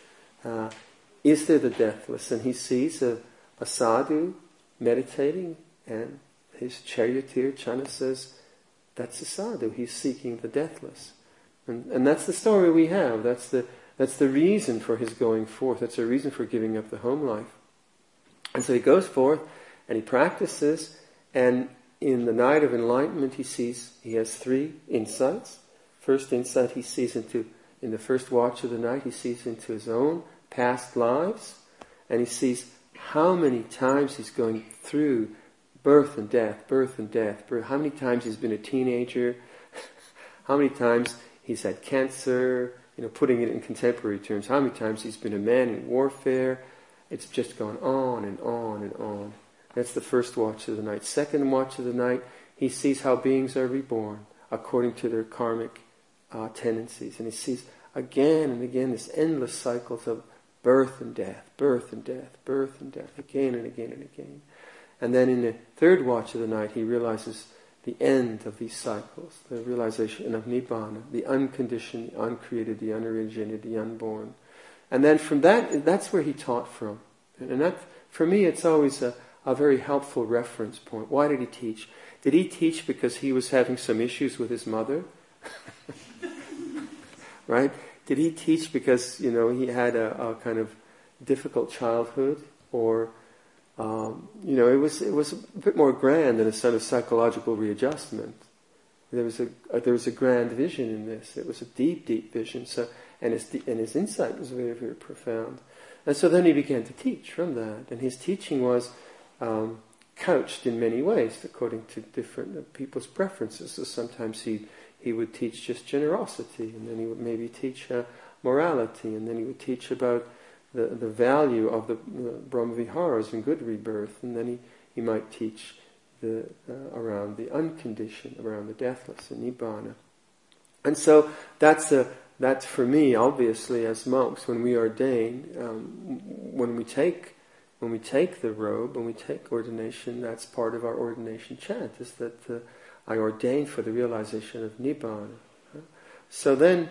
Uh, is there the deathless? And he sees a, a sadhu meditating, and his charioteer Channa says, that's a sadhu, he's seeking the deathless. And, and that's the story we have. That's the that's the reason for his going forth. That's the reason for giving up the home life. And so he goes forth and he practices, and in the night of enlightenment he sees, he has three insights. First insight he sees into, in the first watch of the night, he sees into his own past lives, and he sees how many times he's going through birth and death, birth and death, birth, how many times he's been a teenager, how many times he's had cancer, you know, putting it in contemporary terms, how many times he's been a man in warfare. It's just gone on and on and on. That's the first watch of the night. Second watch of the night, he sees how beings are reborn according to their karmic uh, tendencies. And he sees again and again this endless cycles of birth and death, birth and death, birth and death, again and again and again. And then in the third watch of the night, he realizes the end of these cycles, the realization of Nibbana, the unconditioned, the uncreated, the unoriginated, the unborn. And then from that, that's where he taught from. And that, for me, it's always a, a very helpful reference point. Why did he teach? Did he teach because he was having some issues with his mother? Right? Did he teach because, you know, he had a, a kind of difficult childhood? Or, um, you know, it was it was a bit more grand than a sort of psychological readjustment. There was a, a there was a grand vision in this. It was a deep, deep vision. So, and his and his insight was very, very profound. And so then he began to teach from that. And his teaching was um, couched in many ways according to different people's preferences. So sometimes he he would teach just generosity, and then he would maybe teach uh, morality, and then he would teach about the the value of the uh, Brahmaviharas and good rebirth, and then he, he might teach the uh, around the unconditioned, around the deathless, and Nibbana. And so that's a that's for me, obviously, as monks, when we ordain, um, when we take when we take the robe, when we take ordination, that's part of our ordination chant, is that uh, I ordain for the realization of Nibbana. So then,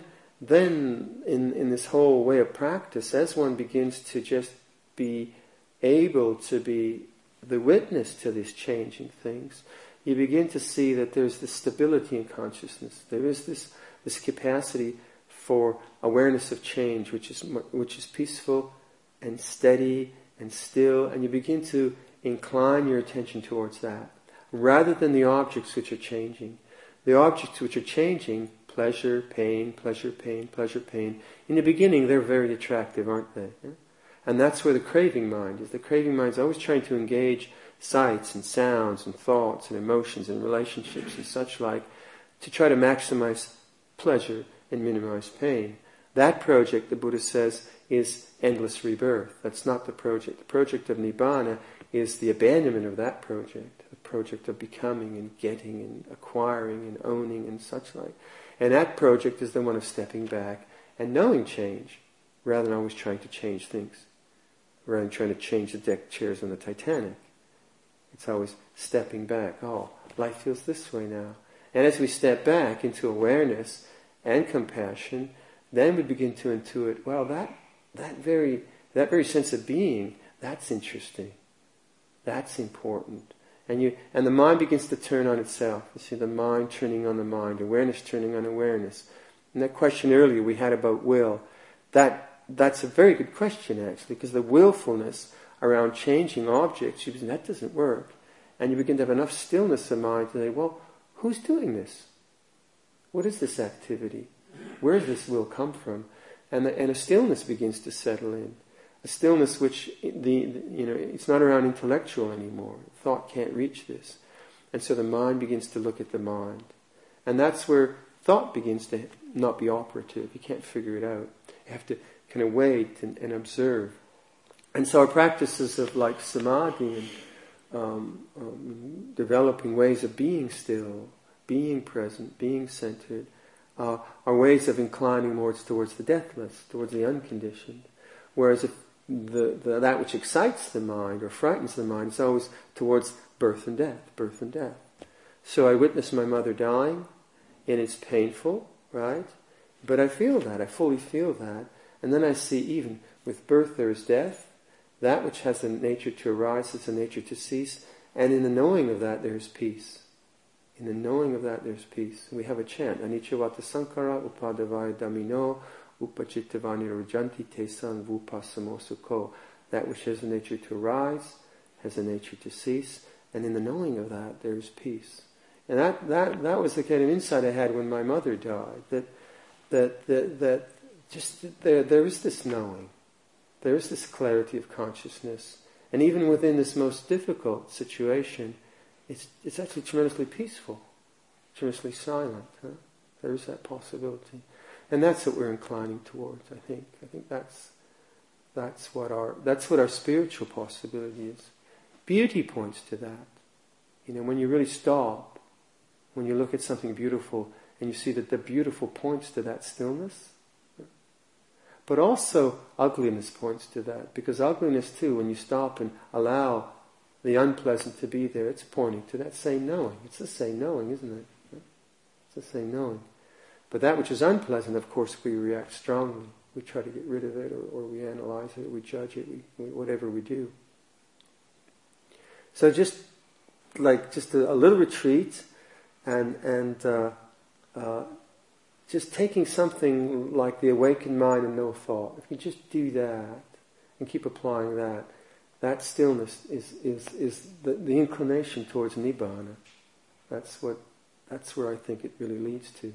then in, in this whole way of practice, as one begins to just be able to be the witness to these changing things, you begin to see that there's this stability in consciousness. There is this this capacity for awareness of change, which is which is peaceful and steady and still, and you begin to incline your attention towards that, rather than the objects which are changing. The objects which are changing, pleasure, pain, pleasure, pain, pleasure, pain, in the beginning they're very attractive, aren't they? Yeah? And that's where the craving mind is. The craving mind is always trying to engage sights and sounds and thoughts and emotions and relationships and such like to try to maximize pleasure and minimize pain. That project, the Buddha says, is endless rebirth. That's not the project. The project of Nibbana is the abandonment of that project, the project of becoming and getting and acquiring and owning and such like. And that project is the one of stepping back and knowing change, rather than always trying to change things, rather than trying to change the deck chairs on the Titanic. It's always stepping back. Oh, life feels this way now. And as we step back into awareness and compassion, then we begin to intuit, well, that that very that very sense of being, that's interesting. That's important. And you and the mind begins to turn on itself. You see the mind turning on the mind, awareness turning on awareness. And that question earlier we had about will, that that's a very good question actually, because the willfulness around changing objects, you say, that doesn't work. And you begin to have enough stillness of mind to say, well, who's doing this? What is this activity? Where does this will come from? And, the, and a stillness begins to settle in. A stillness which, the, the you know, it's not around intellectual anymore. Thought can't reach this. And so the mind begins to look at the mind. And that's where thought begins to not be operative. You can't figure it out. You have to kind of wait and, and observe. And so our practices of like samadhi and um, um, developing ways of being still, being present, being centered, uh, are ways of inclining more towards the deathless, towards the unconditioned. Whereas if the, the that which excites the mind or frightens the mind is always towards birth and death, birth and death. So I witness my mother dying, and it's painful, right? But I feel that, I fully feel that. And then I see even with birth there is death. That which has a nature to arise has a nature to cease. And in the knowing of that there is peace. In the knowing of that there's peace. We have a chant, Anicca sankara upadavaya damino upachittavani rajanti tesan vupasamo sukho. That which has a nature to arise has a nature to cease. And in the knowing of that there is peace. And that, that, that was the kind of insight I had when my mother died. That that that, that just there there is this knowing. There is this clarity of consciousness. And even within this most difficult situation, it's it's actually tremendously peaceful, tremendously silent. Huh? There is that possibility. And that's what we're inclining towards, I think. I think that's that's what our that's what our spiritual possibility is. Beauty points to that. You know, when you really stop, when you look at something beautiful and you see that the beautiful points to that stillness. But also ugliness points to that, because ugliness too, when you stop and allow the unpleasant to be there, it's pointing to that same knowing. It's the same knowing, isn't it? It's the same knowing. But that which is unpleasant, of course, we react strongly. we try to get rid of it, or, or we analyze it, or we judge it, we, we, whatever we do. So just like just a, a little retreat, and and uh, uh, just taking something like the awakened mind and no thought. If you just do that and keep applying that, that stillness is is is the, the inclination towards nibbana. That's what. That's where I think it really leads to.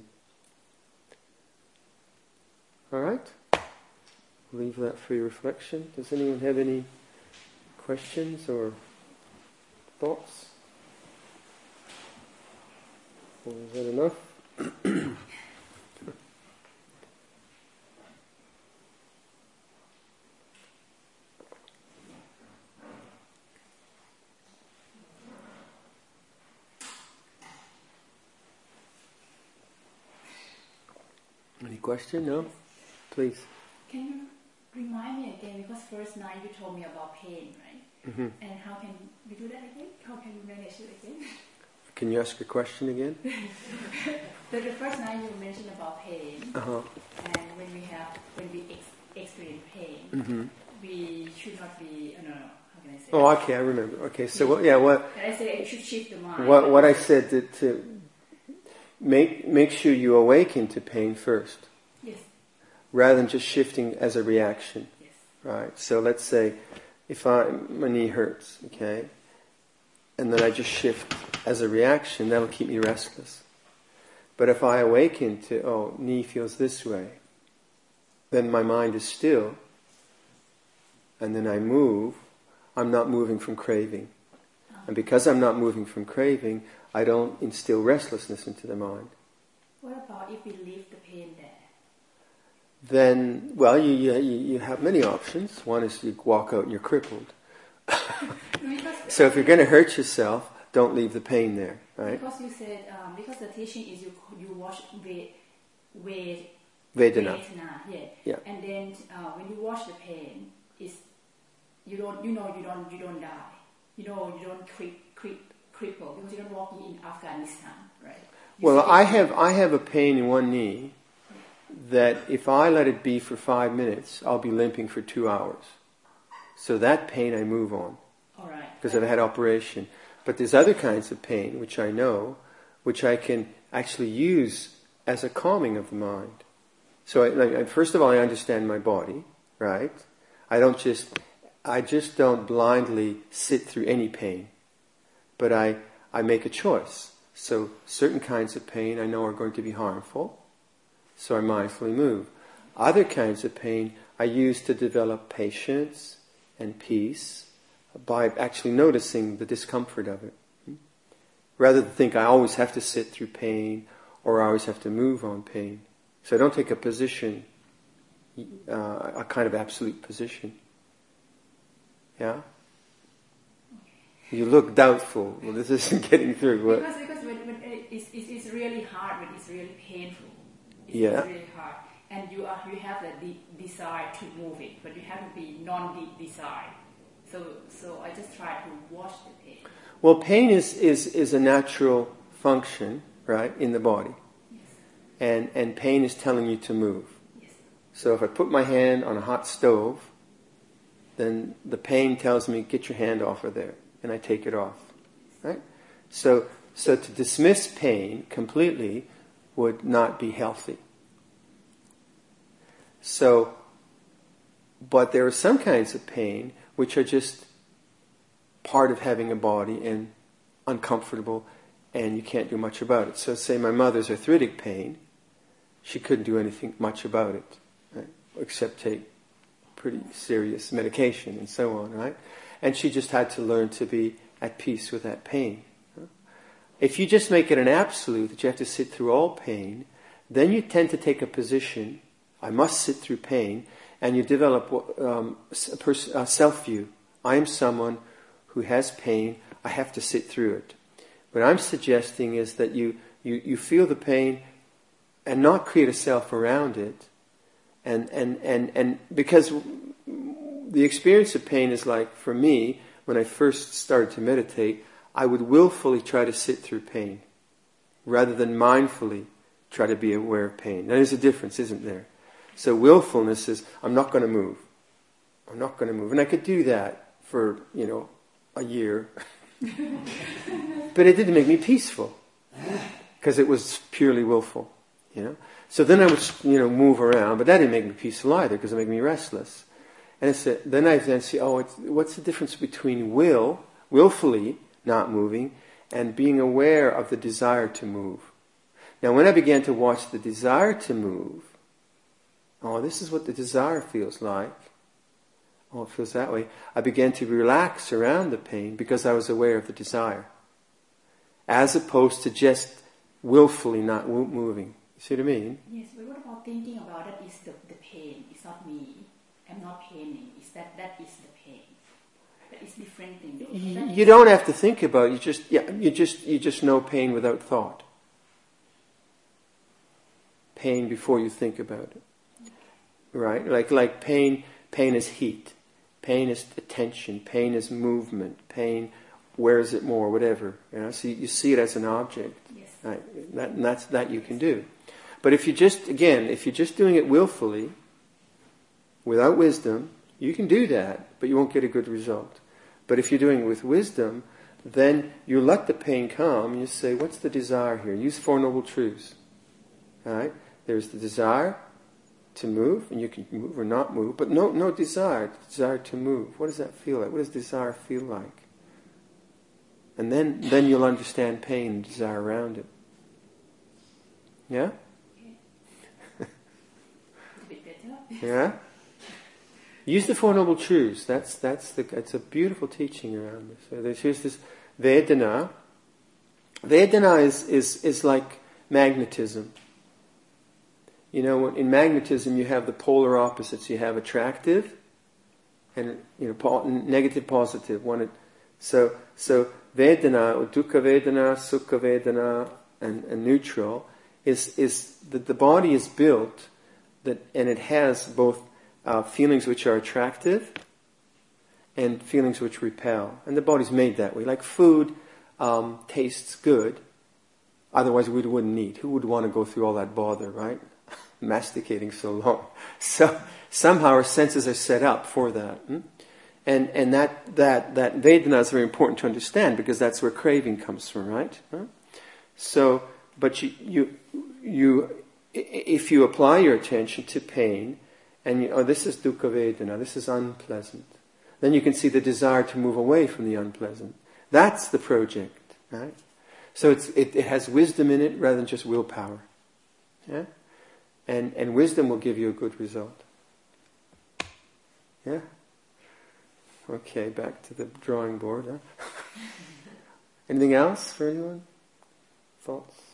All right? Leave that for your reflection. Does anyone have any questions or thoughts? Or is that enough? Any question? No? Please. Can you remind me again, because first night you told me about pain, right? Mm-hmm. And how can we do that again? How can we manage it again? Can you ask a question again? the, the first night you mentioned about pain, uh-huh. and when we have when we ex- experience pain, mm-hmm. we should not be. Uh, no, no. How can I say? Oh, okay, I remember. Okay, so what? Yeah, what? I said it should shift the mind. What? What I said that to make make sure you awaken to pain first. Yes. Rather than just shifting as a reaction. Yes. Right. So let's say if I my knee hurts, okay, and then I just shift as a reaction, that'll keep me restless. But if I awaken to, oh, knee feels this way, then my mind is still, and then I move, I'm not moving from craving. And because I'm not moving from craving, I don't instill restlessness into the mind. What about if we leave the pain there? Then, well, you, you, you have many options. One is you walk out and you're crippled. So if you're going to hurt yourself, don't leave the pain there, right? Because you said, um, because the teaching is you you wash Ved, Ved, Vedana. Vedana, yeah. Yeah. And then uh, when you wash the pain, is you don't you know you don't you don't die. You know you don't creep, creep, cripple because you don't walk in Afghanistan, right? You Well, I it, have I have a pain in one knee that if I let it be for five minutes, I'll be limping for two hours. So that pain I move on. All right. Because I've had operation. But there's other kinds of pain, which I know, which I can actually use as a calming of the mind. So I, like, first of all, I understand my body, right? I don't just, I just don't blindly sit through any pain. But I, I make a choice. So certain kinds of pain I know are going to be harmful. So I mindfully move. Other kinds of pain I use to develop patience and peace by actually noticing the discomfort of it. Rather than think I always have to sit through pain or I always have to move on pain. So I don't take a position, uh, a kind of absolute position. Yeah? You look doubtful. Well, this isn't getting through. What? Because, because when, when it's, it's, it's really hard, when it's really painful. It's, Yeah. it's really hard. And you are you have the de- desire to move it, but you have to be non-desire. So so I just try to watch the pain. Well, pain is, is, is a natural function, right, in the body. Yes. And and pain is telling you to move. Yes. So if I put my hand on a hot stove, then the pain tells me, get your hand off of there. And I take it off. Right? So so to dismiss pain completely would not be healthy. So, but there are some kinds of pain which are just part of having a body and uncomfortable, and you can't do much about it. So say my mother's arthritic pain, she couldn't do anything much about it, right? Except take pretty serious medication and so on, right? And she just had to learn to be at peace with that pain. If you just make it an absolute, that you have to sit through all pain, then you tend to take a position, I must sit through pain, and you develop um, a, pers- a self-view. I am someone who has pain, I have to sit through it. What I'm suggesting is that you, you, you feel the pain and not create a self around it. And, and, and, and because the experience of pain is like, for me, when I first started to meditate, I would willfully try to sit through pain rather than mindfully try to be aware of pain. Now, there's a difference, isn't there? So willfulness is, I'm not going to move. I'm not going to move. And I could do that for, you know, a year. But it didn't make me peaceful. Because it was purely willful, you know. So then I would, you know, move around. But that didn't make me peaceful either, because it made me restless. And it's a, then I then see, oh, it's, what's the difference between will, willfully not moving, and being aware of the desire to move? Now, when I began to watch the desire to move, oh, this is what the desire feels like. Oh, it feels that way. I began to relax around the pain because I was aware of the desire, as opposed to just willfully not moving. You see what I mean? Yes, but what about thinking about it is the, the pain? It's not me. I'm not paining. It's that that is the pain. That is different thing. You, you don't have to think about it. You just yeah. You just you just know pain without thought. Pain before you think about it. Right? Like like pain. Pain is heat. Pain is attention. Pain is movement. Pain. Where is it more? Whatever. You know. So you, you see it as an object. Yes. Right? That, and that's that you can do. But if you just again, if you're just doing it willfully, without wisdom, you can do that, but you won't get a good result. But if you're doing it with wisdom, then you let the pain come. You say, what's the desire here? Use Four Noble Truths. All right? There's the desire to move, and you can move or not move, but no, no desire. Desire to move. What does that feel like? What does desire feel like? And then, then you'll understand pain and desire around it. Yeah? Okay. A bit better. Yeah? Use the Four Noble Truths. That's that's the. It's a beautiful teaching around this. So there's here's this Vedana. Vedana is is is like magnetism. You know, in magnetism you have the polar opposites. You have attractive, and you know, po- negative, positive. One. So so Vedana, or Dukkha Vedana, Sukha Vedana, and, and neutral is is that the body is built that, and it has both. Uh, feelings which are attractive and feelings which repel. And the body's made that way. Like food um, tastes good, otherwise we wouldn't eat. Who would want to go through all that bother, right? Masticating so long. So somehow our senses are set up for that. Hmm? And and that, that, that Vedana is very important to understand because that's where craving comes from, right? Huh? So, but you, you, you, if you apply your attention to pain, and you, oh, this is dukkha vedana, this is unpleasant. Then you can see the desire to move away from the unpleasant. That's the project, right? So it's, it, it has wisdom in it rather than just willpower. Yeah? And, and wisdom will give you a good result. Yeah? Okay, back to the drawing board. Huh? Anything else for anyone? Thoughts?